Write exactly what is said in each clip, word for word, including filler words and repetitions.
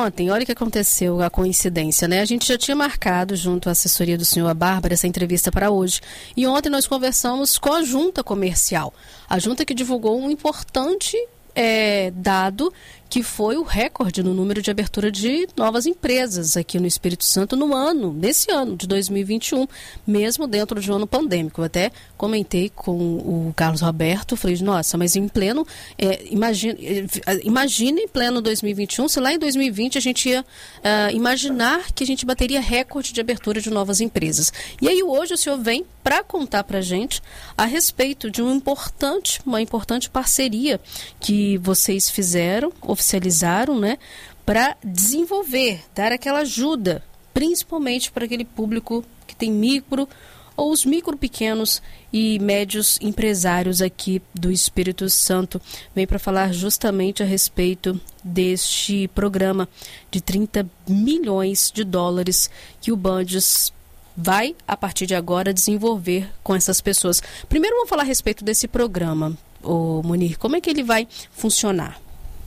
ontem, olha o que aconteceu, a coincidência, né? A gente já tinha marcado junto à assessoria do senhor Bárbara essa entrevista para hoje. E ontem nós conversamos com a junta comercial. A junta que divulgou um importante é, dado, que foi o recorde no número de abertura de novas empresas aqui no Espírito Santo no ano, nesse ano de dois mil e vinte e um, mesmo dentro de um ano pandêmico. Eu até comentei com o Carlos Roberto, falei, nossa, mas em pleno, é, imagine, imagine em pleno dois mil e vinte e um, se lá em dois mil e vinte a gente ia uh, imaginar que a gente bateria recorde de abertura de novas empresas. E aí hoje o senhor vem para contar para a gente a respeito de um importante, uma importante parceria que vocês fizeram, oficializaram, né, para desenvolver, dar aquela ajuda, principalmente para aquele público que tem micro ou os micro, pequenos e médios empresários aqui do Espírito Santo. Vem para falar justamente a respeito deste programa de trinta milhões de dólares que o Bandes vai, a partir de agora, desenvolver com essas pessoas. Primeiro vamos falar a respeito desse programa, ô Munir, como é que ele vai funcionar?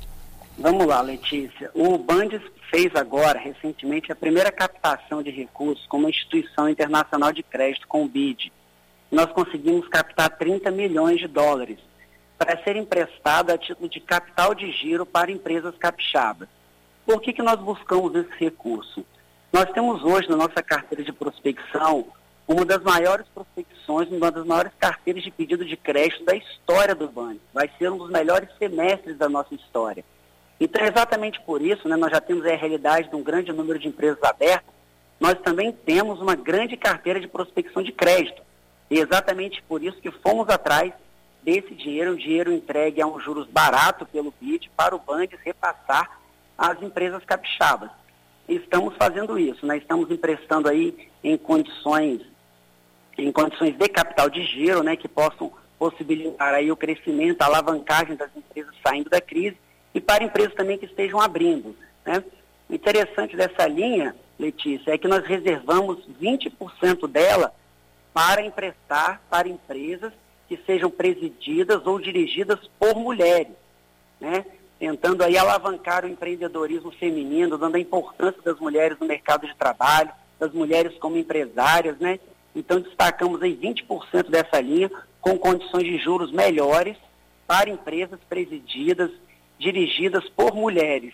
Vamos lá, Letícia. O Bandes fez agora, recentemente, a primeira captação de recursos como uma instituição internacional de crédito com o B I D. Nós conseguimos captar trinta milhões de dólares para ser emprestado a título de capital de giro para empresas capixabas. Por que que nós buscamos esse recurso? Nós temos hoje na nossa carteira de prospecção uma das maiores prospecções, uma das maiores carteiras de pedido de crédito da história do Bandes. Vai ser um dos melhores semestres da nossa história. Então, exatamente por isso, né, nós já temos a realidade de um grande número de empresas abertas, nós também temos uma grande carteira de prospecção de crédito. E exatamente por isso que fomos atrás desse dinheiro, um dinheiro entregue a um juros barato pelo B I D para o Bandes repassar às empresas capixabas. E estamos fazendo isso, né? Estamos emprestando aí em condições, em condições de capital de giro, né, que possam possibilitar aí o crescimento, a alavancagem das empresas saindo da crise, e para empresas também que estejam abrindo, né? O interessante dessa linha, Letícia, é que nós reservamos vinte por cento dela para emprestar para empresas que sejam presididas ou dirigidas por mulheres, né? Tentando aí alavancar o empreendedorismo feminino, dando a importância das mulheres no mercado de trabalho, das mulheres como empresárias, né? Então destacamos aí vinte por cento dessa linha com condições de juros melhores para empresas presididas, dirigidas por mulheres.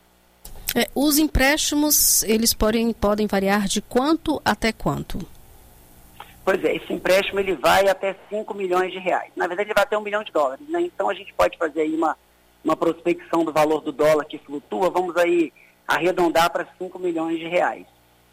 É, os empréstimos, eles podem, podem variar de quanto até quanto? Pois é, esse empréstimo ele vai até cinco milhões de reais. Na verdade, ele vai até um milhão de dólares, né? Então, a gente pode fazer aí uma, uma prospecção do valor do dólar que flutua, vamos aí arredondar para cinco milhões de reais.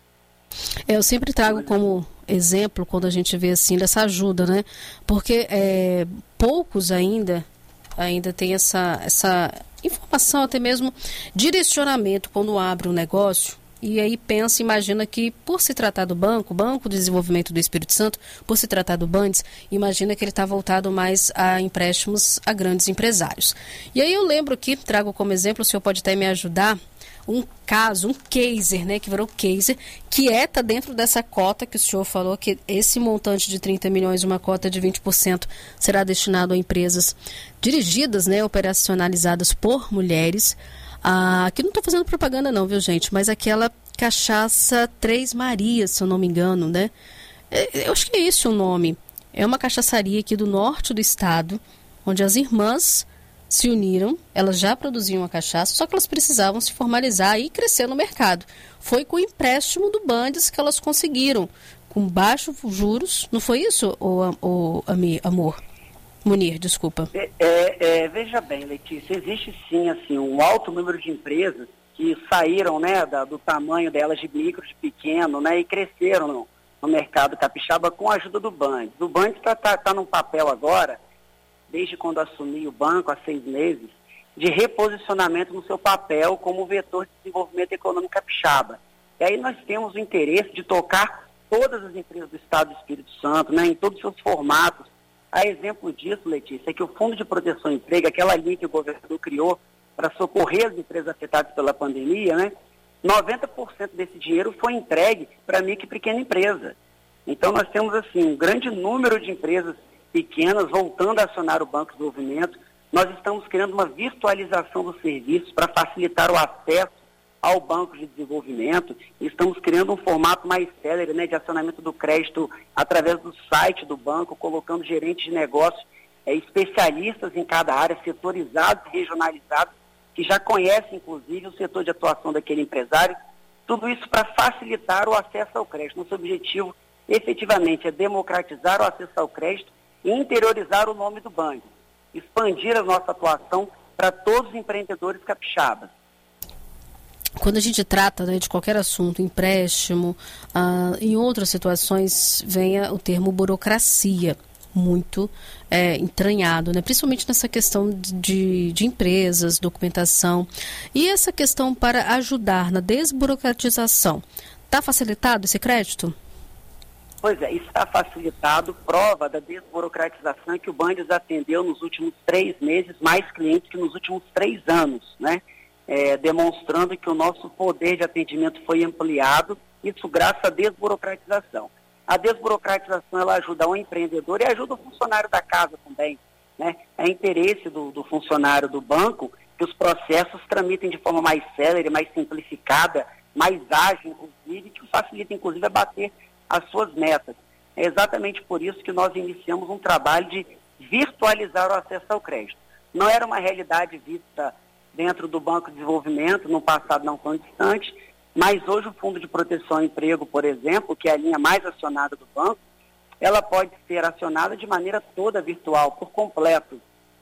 É, eu sempre trago como exemplo, quando a gente vê assim, dessa ajuda, né? Porque é, poucos ainda... ainda tem essa, essa informação, até mesmo direcionamento quando abre um negócio, e aí pensa, imagina que por se tratar do banco, Banco de Desenvolvimento do Espírito Santo, por se tratar do Bandes, imagina que ele está voltado mais a empréstimos a grandes empresários. E aí eu lembro que, trago como exemplo, o senhor pode até me ajudar, um caso, um caser, né, que virou caser, que é, tá dentro dessa cota que o senhor falou, que esse montante de trinta milhões, uma cota de vinte por cento, será destinado a empresas dirigidas, né, operacionalizadas por mulheres. Ah, aqui não estou fazendo propaganda não, viu, gente, mas aquela cachaça Três Marias, se eu não me engano, né, é, eu acho que é esse o nome. É uma cachaçaria aqui do norte do estado, onde as irmãs se uniram, elas já produziam a cachaça, só que elas precisavam se formalizar e crescer no mercado. Foi com o empréstimo do Bandes que elas conseguiram, com baixos juros, não foi isso, o, o, amor? Munir, desculpa. É, é, é, veja bem, Letícia, existe sim assim, um alto número de empresas que saíram, né, da, do tamanho delas de micro, de pequeno, né, e cresceram no, no mercado capixaba com a ajuda do Bandes. O Bandes está tá, tá num papel agora, desde quando assumi o banco há seis meses, de reposicionamento no seu papel como vetor de desenvolvimento econômico capixaba. E aí nós temos o interesse de tocar todas as empresas do Estado do Espírito Santo, né, em todos os seus formatos. A exemplo disso, Letícia, é que o Fundo de Proteção ao Emprego, aquela linha que o governador criou para socorrer as empresas afetadas pela pandemia, né, noventa por cento desse dinheiro foi entregue para micro e pequena empresa. Então nós temos assim um grande número de empresas pequenas voltando a acionar o Banco de Desenvolvimento. Nós estamos criando uma virtualização dos serviços para facilitar o acesso ao Banco de Desenvolvimento. Estamos criando um formato mais célere, né, de acionamento do crédito através do site do banco, colocando gerentes de negócios, é, especialistas em cada área, setorizados e regionalizados, que já conhecem, inclusive, o setor de atuação daquele empresário. Tudo isso para facilitar o acesso ao crédito. Nosso objetivo, efetivamente, é democratizar o acesso ao crédito e interiorizar o nome do banco, expandir a nossa atuação para todos os empreendedores capixabas. Quando a gente trata, né, de qualquer assunto, empréstimo, ah, em outras situações, vem o termo burocracia, muito é, entranhado, né? Principalmente nessa questão de, de empresas, documentação. E essa questão para ajudar na desburocratização, está facilitado esse crédito? Pois é, está facilitado, prova da desburocratização que o Bandes atendeu nos últimos três meses, mais clientes que nos últimos três anos, né? É, demonstrando que o nosso poder de atendimento foi ampliado, isso graças à desburocratização. A desburocratização, ela ajuda o empreendedor e ajuda o funcionário da casa também, né? É interesse do, do funcionário do banco que os processos tramitem de forma mais célere, mais simplificada, mais ágil, inclusive, que facilita, inclusive, a bater as suas metas. É exatamente por isso que nós iniciamos um trabalho de virtualizar o acesso ao crédito. Não era uma realidade vista dentro do Banco de Desenvolvimento, no passado não tão distante, mas hoje o Fundo de Proteção ao Emprego, por exemplo, que é a linha mais acionada do banco, ela pode ser acionada de maneira toda virtual, por completo.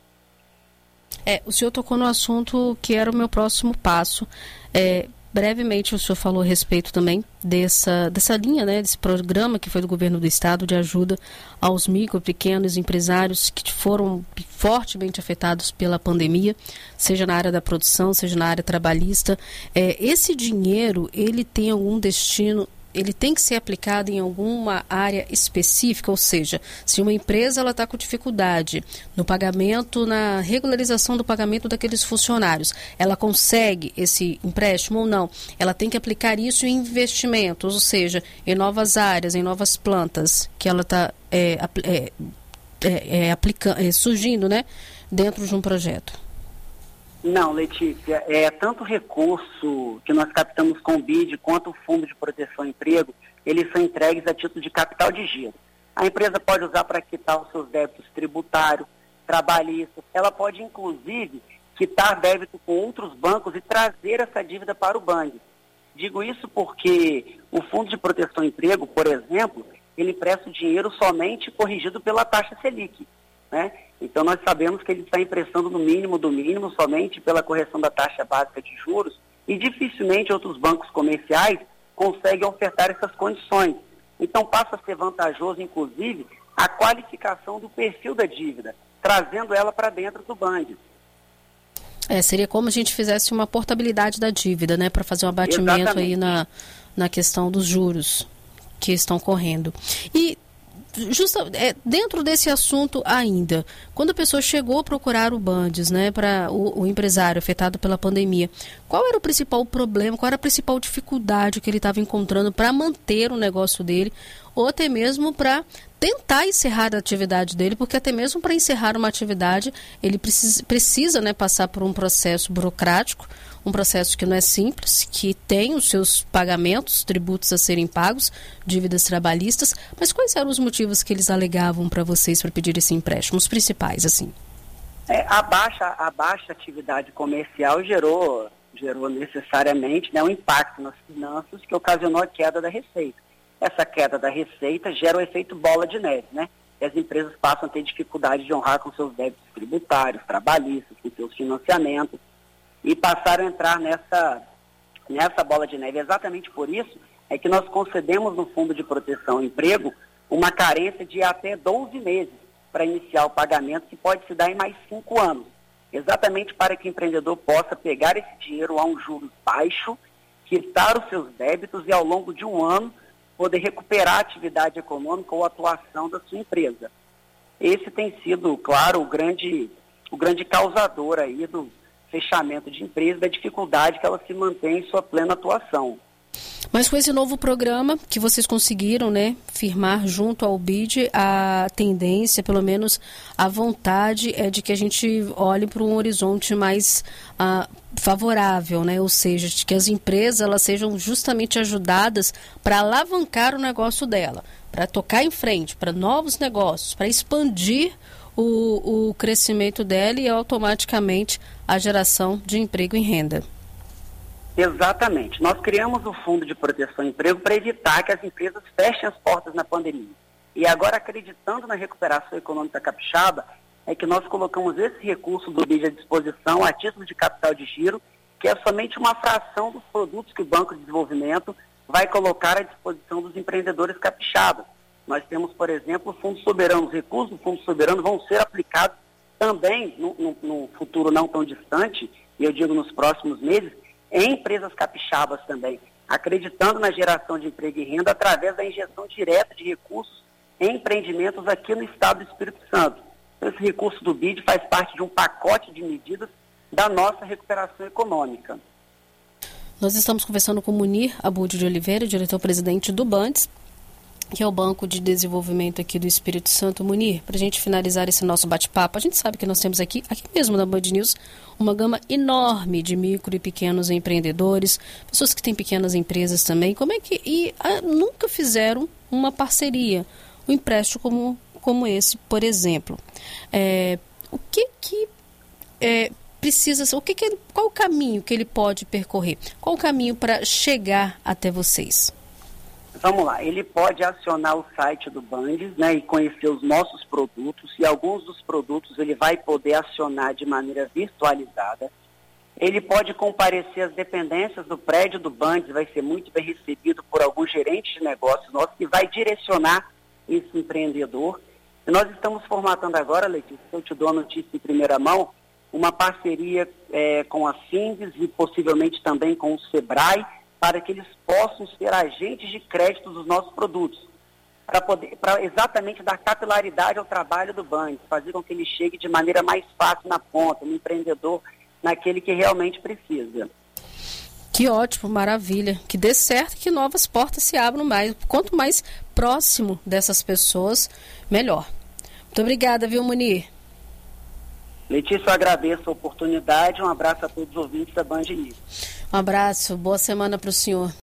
É, o senhor tocou no assunto que era o meu próximo passo. É, brevemente o senhor falou a respeito também dessa, dessa linha, né, desse programa que foi do governo do estado de ajuda aos micro, pequenos empresários que foram fortemente afetados pela pandemia, seja na área da produção, seja na área trabalhista. É, esse dinheiro, ele tem algum destino, ele tem que ser aplicado em alguma área específica, ou seja, se uma empresa ela está com dificuldade no pagamento, na regularização do pagamento daqueles funcionários, ela consegue esse empréstimo ou não? Ela tem que aplicar isso em investimentos, ou seja, em novas áreas, em novas plantas que ela está é, é, é, é, aplica- é, surgindo, né, dentro de um projeto. Não, Letícia, é, tanto o recurso que nós captamos com o B I D quanto o Fundo de Proteção ao Emprego, eles são entregues a título de capital de giro. A empresa pode usar para quitar os seus débitos tributários, trabalhistas, ela pode inclusive quitar débito com outros bancos e trazer essa dívida para o banco. Digo isso porque o Fundo de Proteção ao Emprego, por exemplo, ele empresta o dinheiro somente corrigido pela taxa Selic, né? Então nós sabemos que ele está emprestando no mínimo do mínimo somente pela correção da taxa básica de juros e dificilmente outros bancos comerciais conseguem ofertar essas condições. Então passa a ser vantajoso, inclusive, a qualificação do perfil da dívida, trazendo ela para dentro do Bandes. É, seria como a gente fizesse uma portabilidade da dívida, né, para fazer um abatimento Exatamente. aí na, na questão dos juros que estão correndo. E Justa, é, dentro desse assunto ainda, quando a pessoa chegou a procurar o Bandes, né, para o, o empresário afetado pela pandemia, qual era o principal problema, qual era a principal dificuldade que ele estava encontrando para manter o negócio dele, ou até mesmo para tentar encerrar a atividade dele, porque até mesmo para encerrar uma atividade, ele precisa, precisa né, passar por um processo burocrático, um processo que não é simples, que tem os seus pagamentos, tributos a serem pagos, dívidas trabalhistas, mas quais eram os motivos que eles alegavam para vocês para pedir esse empréstimo, os principais, assim? É, a, baixa, a baixa atividade comercial gerou, gerou necessariamente, né, um impacto nas finanças que ocasionou a queda da receita. Essa queda da receita gera o efeito bola de neve, né? E as empresas passam a ter dificuldade de honrar com seus débitos tributários, trabalhistas, com seus financiamentos, e passaram a entrar nessa, nessa bola de neve. Exatamente por isso é que nós concedemos no Fundo de Proteção ao Emprego uma carência de até doze meses para iniciar o pagamento, que pode se dar em mais cinco anos. Exatamente para que o empreendedor possa pegar esse dinheiro a um juros baixo, quitar os seus débitos e ao longo de um ano poder recuperar a atividade econômica ou a atuação da sua empresa. Esse tem sido, claro, o grande, o grande causador aí do fechamento de empresa, da dificuldade que ela se mantém em sua plena atuação. Mas com esse novo programa que vocês conseguiram, né, firmar junto ao B I D, a tendência, pelo menos a vontade, é de que a gente olhe para um horizonte mais ah, favorável, né? Ou seja, de que as empresas elas sejam justamente ajudadas para alavancar o negócio dela, para tocar em frente, para novos negócios, para expandir o, o crescimento dela e automaticamente a geração de emprego e renda. Exatamente. Nós criamos o Fundo de Proteção ao Emprego para evitar que as empresas fechem as portas na pandemia. E agora, acreditando na recuperação econômica capixaba, é que nós colocamos esse recurso do B I D à disposição a título de capital de giro, que é somente uma fração dos produtos que o Banco de Desenvolvimento vai colocar à disposição dos empreendedores capixabas. Nós temos, por exemplo, o Fundo Soberano. Os recursos do Fundo Soberano vão ser aplicados também, no, no, no futuro não tão distante, e eu digo nos próximos meses, em empresas capixabas também, acreditando na geração de emprego e renda através da injeção direta de recursos em empreendimentos aqui no estado do Espírito Santo. Esse recurso do B I D faz parte de um pacote de medidas da nossa recuperação econômica. Nós estamos conversando com Munir Abud de Oliveira, diretor-presidente do Bandes, que é o Banco de Desenvolvimento aqui do Espírito Santo. Munir, para a gente finalizar esse nosso bate-papo, a gente sabe que nós temos aqui, aqui mesmo na Band News, uma gama enorme de micro e pequenos empreendedores, pessoas que têm pequenas empresas também. Como é que e a, nunca fizeram uma parceria, um empréstimo como, como esse, por exemplo? É, o que que é, precisa, o que que, qual o caminho que ele pode percorrer? Qual o caminho para chegar até vocês? Vamos lá, ele pode acionar o site do Bandes, né, e conhecer os nossos produtos, e alguns dos produtos ele vai poder acionar de maneira virtualizada. Ele pode comparecer às dependências do prédio do Bandes, vai ser muito bem recebido por algum gerente de negócios nosso que vai direcionar esse empreendedor. E nós estamos formatando agora, Letícia, eu te dou a notícia em primeira mão, uma parceria é, com a Sindes e possivelmente também com o Sebrae, para que eles possam ser agentes de crédito dos nossos produtos, para poder, para exatamente dar capilaridade ao trabalho do banco, fazer com que ele chegue de maneira mais fácil na ponta, no empreendedor, naquele que realmente precisa. Que ótimo, maravilha, que dê certo e que novas portas se abram mais. Quanto mais próximo dessas pessoas, melhor. Muito obrigada, viu, Munir? Letícia, eu agradeço a oportunidade, um abraço a todos os ouvintes da Band News. Um abraço, boa semana para o senhor.